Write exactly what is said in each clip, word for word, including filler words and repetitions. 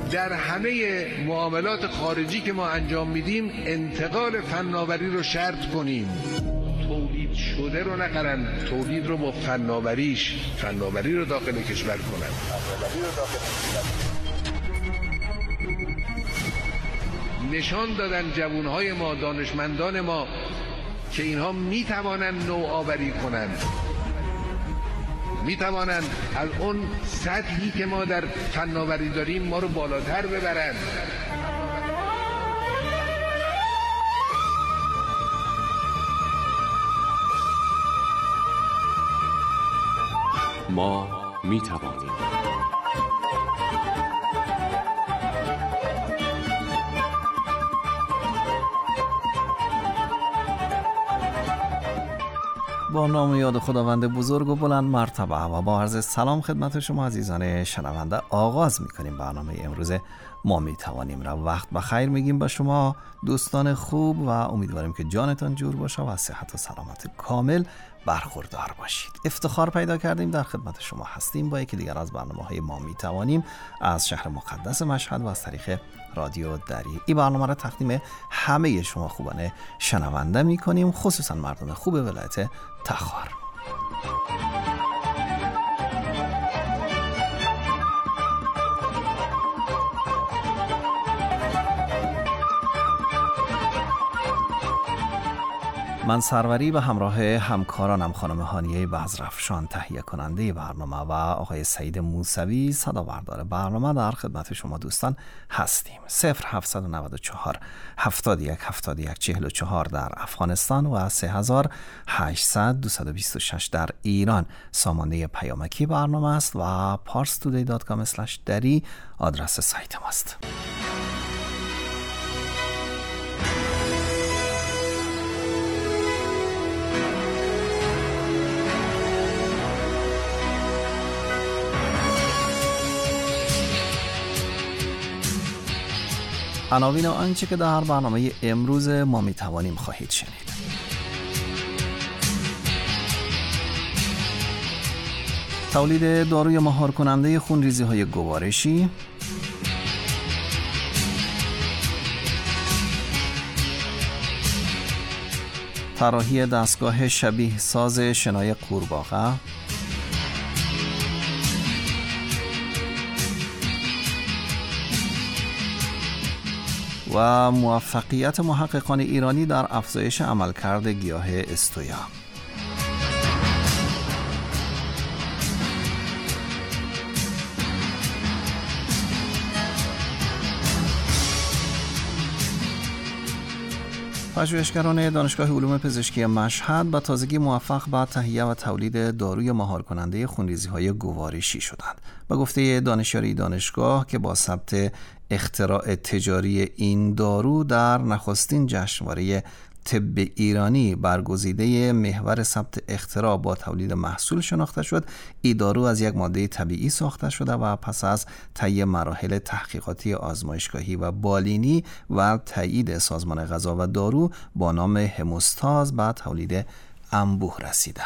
در همه معاملات خارجی که ما انجام میدیم انتقال فناوری رو شرط کنیم. تولید شده رو نخرن، تولید رو با فناوریش، فناوری رو داخل کشور کنن. فناوری رو داخل کشور. نشان دادن جوانهای ما، دانشمندان ما که اینها میتوانن نوآوری کنن، میتوانن از اون سطحی که ما در فناوری داریم ما رو بالاتر ببرن. ما میتوانیم. با نام یاد خداوند بزرگ و بلند مرتبه و با عرض سلام خدمت شما عزیزان شنونده آغاز میکنیم برنامه امروز ما میتوانیم را. وقت بخیر میگیم با شما دوستان خوب و امیدواریم که جانتان جور باشه و صحت و سلامت کامل برخوردار باشید. افتخار پیدا کردیم در خدمت شما هستیم با یکی دیگر از برنامه‌های ما میتوانیم از شهر مقدس مشهد و از طریق رادیو دری. این برنامه را تقدیم همه شما خوبان شنونده میکنیم، خصوصا مردم خوب ولایت تخار. من سروری به همراه همکارانم خانم هانیه بزرفشان تهیه کننده برنامه و آقای سعید موسوی صدابردار برنامه در خدمت شما دوستان هستیم. صفر هفتصد و نود و چهار هفتاد و یک هفتاد و یک چهل و چهار در افغانستان و سه هزار هشتصد دویست و بیست و شش در ایران سامانه پیامکی برنامه است و پارس تودی دات کام اسلش دری آدرس سایت ماست. عناوین آنچه که در برنامه امروز ما میتوانیم خواهید شنید. تولید داروی مهار کننده خونریزی های گوارشی، طراحی دستگاه شبیه ساز شنای قورباغه، و موفقیت محققان ایرانی در افزایش عملکرد گیاه استویا. پژوهشگران دانشگاه علوم پزشکی مشهد به تازگی موفق به تهیه و تولید داروی مهار کننده خونریزی‌های گوارشی شدند. به گفته دانشیاری دانشگاه که با ثبت اختراع تجاری این دارو در نخستین جشنواره طب ایرانی برگزیده محور ثبت اختراع با تولید محصول شناخته شد، این دارو از یک ماده طبیعی ساخته شده و پس از طی مراحل تحقیقاتی آزمایشگاهی و بالینی و تایید سازمان غذا و دارو با نام هموستاز به تولید انبوه رسیده.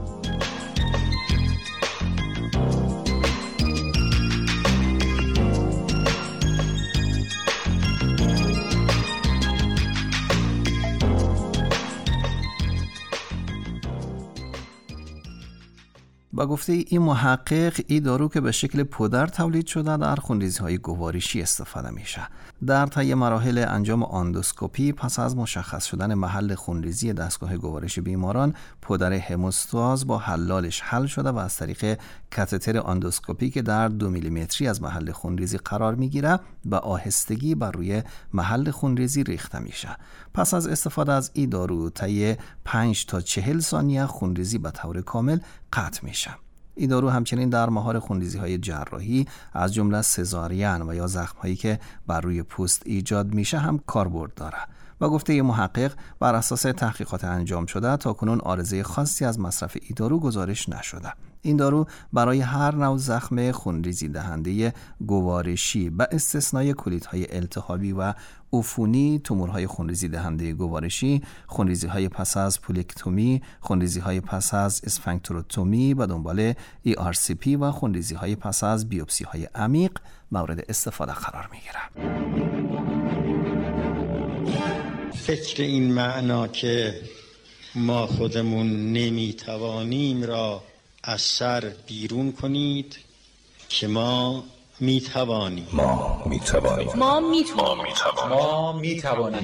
با گفته این محقق، این دارو که به شکل پودر تولید شده در خونریزی‌های گوارشی استفاده میشه. در طی مراحل انجام اندوسکوپی پس از مشخص شدن محل خونریزی دستگاه گوارش بیماران، پودر هموستاز با حلالش حل شده و از طریق کاتتر اندوسکوپی که در دو میلیمتری از محل خونریزی قرار میگیره به آهستگی بر روی محل خونریزی ریخته میشه. پس از استفاده از این دارو طی پنج تا چهل ثانیه خونریزی به طور کامل قطع میشه. این دارو همچنین در مهار خونریزی‌های جراحی از جمله سزارین و یا زخم‌هایی که بر روی پوست ایجاد میشه هم کاربرد داره. و گفته محقق بر اساس تحقیقات انجام شده تاکنون عارضه خاصی از مصرف این دارو گزارش نشده. این دارو برای هر نوع زخم خونریزی دهنده گوارشی به استثنای کلیدهای التهابی و عفونی، تومورهای خونریزی دهنده گوارشی، خونریزی‌های پس از پولیکتومی، خونریزی‌های پس از اسفنکتروتومی و دنبال ای آر سی پی و خونریزی‌های پس از بیوپسی‌های عمیق مورد استفاده قرار می‌گیرد. فکر این معنا که ما خودمون نمیتوانیم را از سر بیرون کنید که ما میتوانیم. ما میتوانیم. ما میتوانیم. ما میتوانیم.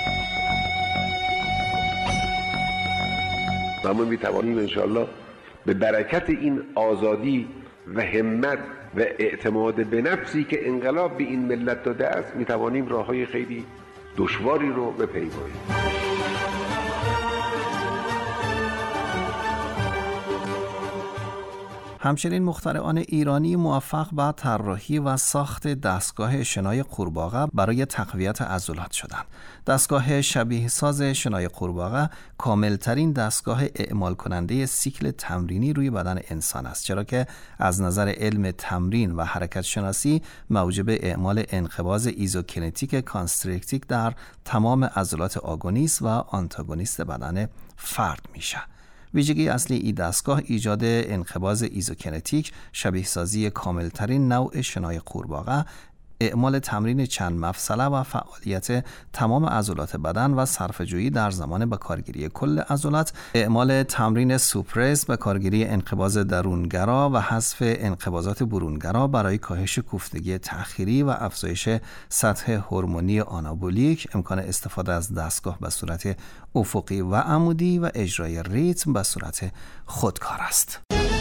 و ما میتوانیم انشاءالله به برکت این آزادی و همت و اعتماد به نفسی که انقلاب به این ملت داده است میتوانیم راههای خیلی دشواری رو بپیماییم. همچنین مخترعان ایرانی موفق به طراحی و ساخت دستگاه شنای قورباغه برای تقویت عضلات شدند. دستگاه شبیه ساز شنای قورباغه کاملترین دستگاه اعمال کننده سیکل تمرینی روی بدن انسان است، چرا که از نظر علم تمرین و حرکت شناسی موجب اعمال انقباض ایزوکنتیک کانستریکتیک در تمام عضلات آگونیست و آنتاگونیست بدن فرد میشه. ویژگی اصلی این دستگاه ایجاد انقباض ایزوکنتیک، شبیه سازی کاملترین نوع شنای قورباغه، اعمال تمرین چند مفصله و فعالیت تمام عضلات بدن و صرفه‌جویی در زمان به کارگیری کل عضلات، اعمال تمرین سوپرس به کارگیری انقباض درونگرا و حذف انقباضات برونگرا برای کاهش کوفتگی تأخیری و افزایش سطح هورمونی آنابولیک، امکان استفاده از دستگاه به صورت افقی و عمودی و اجرای ریتم به صورت خودکار است.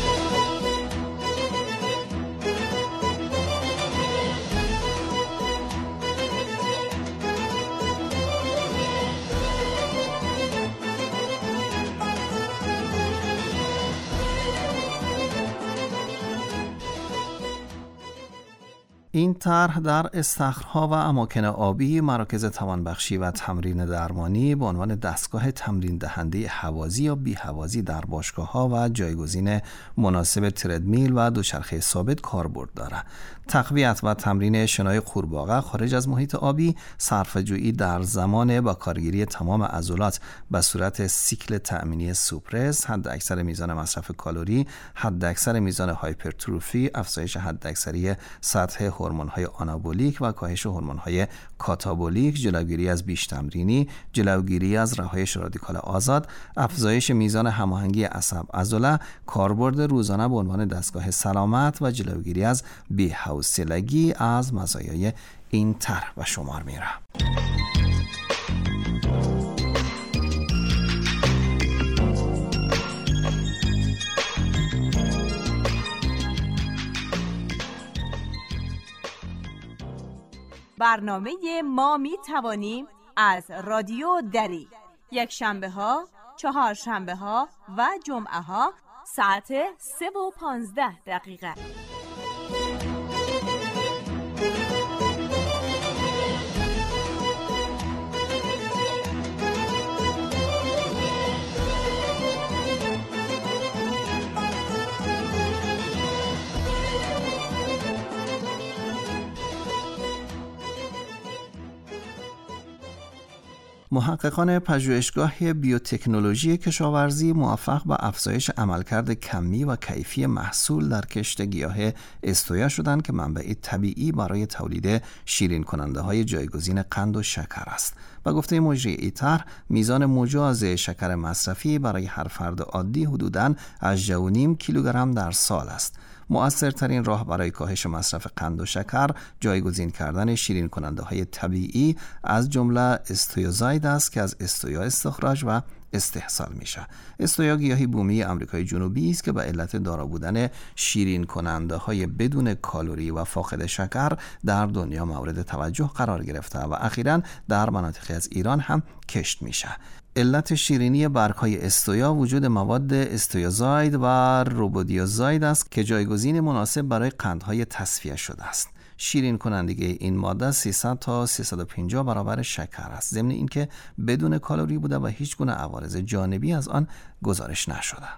این طرح در استخرها و اماکن آبی، مراکز توانبخشی و تمرین درمانی به عنوان دستگاه تمرین دهنده هوازی یا بی هوازی در باشگاه‌ها و جایگزین مناسب تردمیل و دوچرخه ثابت کاربرد دارد. تقویت و تمرین شنای قورباغه خارج از محیط آبی، صرفه‌جویی در زمان با کارگیری تمام عضلات به صورت سیکل تأمینی سوپرس، حد اکثر میزان مصرف کالری، حد اکثر میزان هایپرتروفی، افزایش حد اکثری سطح هورمون‌های آنابولیک و کاهش هورمون‌های کاتابولیک، جلوگیری از بیش تمرینی، جلوگیری از رهایش رادیکال آزاد، افزایش میزان هماهنگی عصب عضله، کاربرد روزانه به عنوان دستگاه سلامت و جلوگیری از بی‌حوصلگی از مزایای این طرح به شمار میره. برنامه ما می توانیم از رادیو دری یک شنبه ها، چهار شنبه ها و جمعه ها ساعت سه و پانزده دقیقه. محققان پژوهشگاه بیوتکنولوژی کشاورزی موفق به افزایش عملکرد کمی و کیفی محصول در کشت گیاه استویا شدند که منبع طبیعی برای تولید شیرین کننده های جایگزین قند و شکر است. با گفته مجری این طرح، میزان مجاز شکر مصرفی برای هر فرد عادی حدوداً هجده و نیم کیلوگرم در سال است. مؤثرترین راه برای کاهش مصرف قند و شکر جایگزین کردن شیرین کننده های طبیعی از جمله استویازاید است که از استویا استخراج و استحصال میشه. استویا گیاهی بومی آمریکای جنوبی است که به علت دارا بودن شیرین کننده های بدون کالری و فاقد شکر در دنیا مورد توجه قرار گرفته و اخیراً در مناطقی از ایران هم کشت میشه. علت شیرینی برگ‌های استویا وجود مواد استویازاید و روبودیازاید است که جایگزین مناسب برای قندهای تصفیه شده است. شیرین کنندگی این ماده سیصد تا سیصد و پنجاه برابر شکر است، ضمن اینکه بدون کالری بوده و هیچ گونه عوارض جانبی از آن گزارش نشده.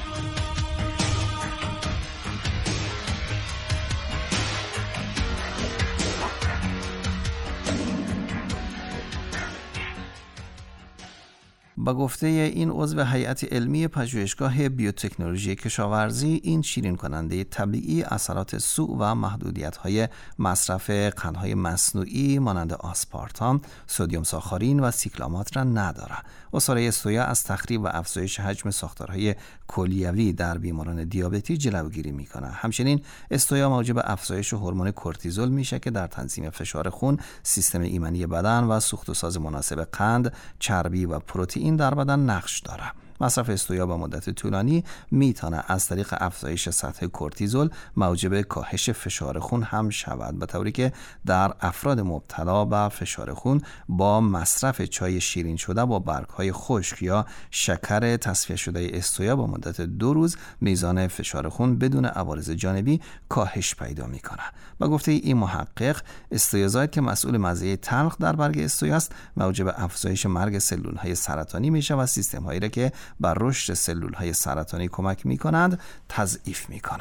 با گفته این عضو هیئت علمی پژوهشگاه بیوتکنولوژی کشاورزی، این شیرین کننده طبیعی اثرات سوء و محدودیت‌های مصرف قندهای مصنوعی مانند آسپارتام، سدیم ساخارین و سیکلامات را ندارد. عصاره استویا از تخریب و افزایش حجم ساختارهای کلیوی در بیماران دیابتی جلوگیری می‌کند. همچنین استویا موجب افزایش هورمون کورتیزول میشه که در تنظیم فشار خون، سیستم ایمنی بدن و سوخت و ساز مناسب قند، چربی و پروتئین در بدن نقش دارد. مصرف استویا با مدت طولانی میتونه از طریق افزایش سطح کورتیزول موجب کاهش فشار خون هم شود، به طوری که در افراد مبتلا به فشار خون با مصرف چای شیرین شده با برگ‌های خشک یا شکر تصفیه شده استویا با مدت دو روز میزان فشار خون بدون عوارض جانبی کاهش پیدا میکنه. با گفته این محقق، استویازاید که مسئول مزه تلخ در برگ استویا است، موجب افزایش مرگ سلول‌های سرطانی میشه و سیستم‌هایی را که بر رشد سلول‌های سرطانی کمک می‌کنند تضعیف می‌کند.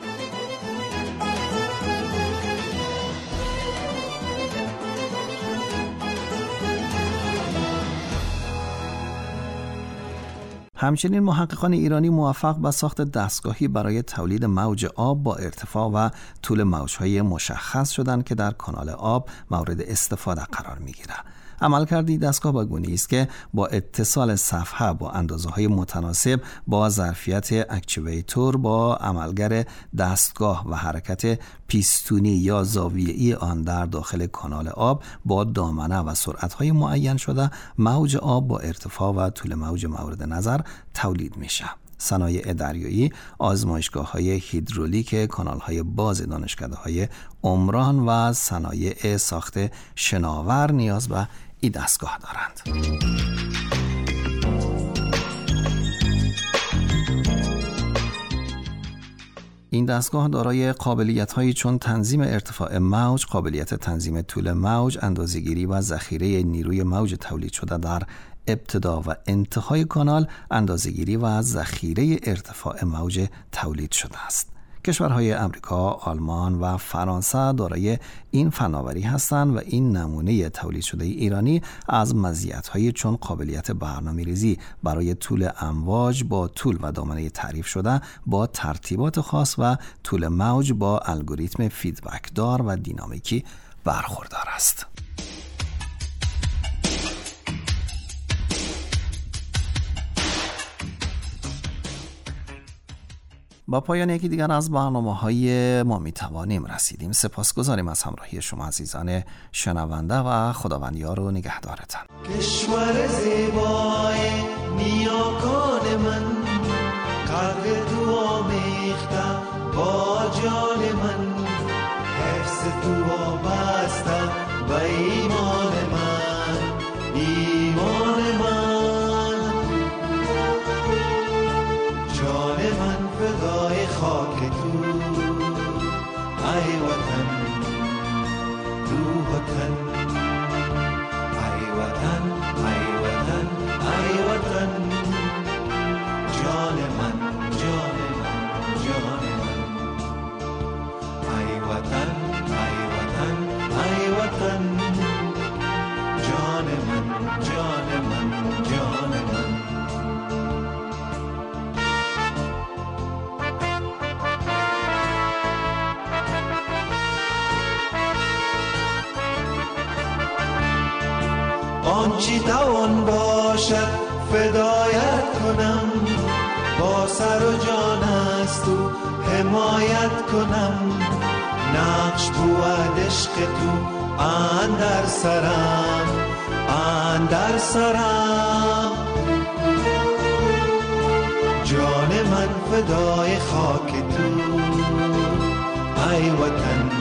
همچنین محققان ایرانی موفق به ساخت دستگاهی برای تولید موج آب با ارتفاع و طول موج‌های مشخص شدند که در کانال آب مورد استفاده قرار می‌گیرد. عملکرد این دستگاه با گونه‌ای است که با اتصال صفحه با اندازه‌های متناسب با ظرفیت اکچویتور با عملگر دستگاه و حرکت پیستونی یا زاویه‌ای آن در داخل کانال آب با دامنه و سرعت‌های معین شده موج آب با ارتفاع و طول موج مورد نظر تولید میشه. صنایع دریایی، آزمایشگاه‌های هیدرولیک، کانال‌های باز دانشکده‌های عمران و صنایع ساخت شناور نیاز به این دستگاه دارند. این دستگاه دارای قابلیت‌هایی چون تنظیم ارتفاع موج، قابلیت تنظیم طول موج، اندازه‌گیری و ذخیره نیروی موج تولید شده در ابتدا و انتهای کانال، اندازه‌گیری و ذخیره ارتفاع موج تولید شده است. کشورهای امریکا، آلمان و فرانسه دارای این فناوری هستند و این نمونه تولید شده ایرانی از مزیت‌های چون قابلیت برنامه‌ریزی برای طول امواج با طول و دامنه تعریف شده با ترتیبات خاص و طول موج با الگوریتم فیدبک دار و دینامیکی برخوردار است. با پایان یکی دیگر از برنامه‌های ما میتوانیم رسیدیم. سپاسگزاریم از همراهی شما عزیزان شنونده و خداوند یار و نگهدارتان. کشور زیبای نیاکان من، قدر تو آمیختم با جان من، حفظ تو وابستم و ایمان من، ایمان من، جان من فدای خاک تو، ای وطن، روح وطن، ای وطن، ای وطن، ای وطن، جان من، جان من، جان من، ای وطن، ای وطن، ای وطن، جان من، جان من، جان من. آنچی توان باشد فدایت کنم، با سر و جان از تو حمایت کنم، نقش بود عشق تو اندر سرم، اندر سرم، جان من فدای خاک تو، ای وطن،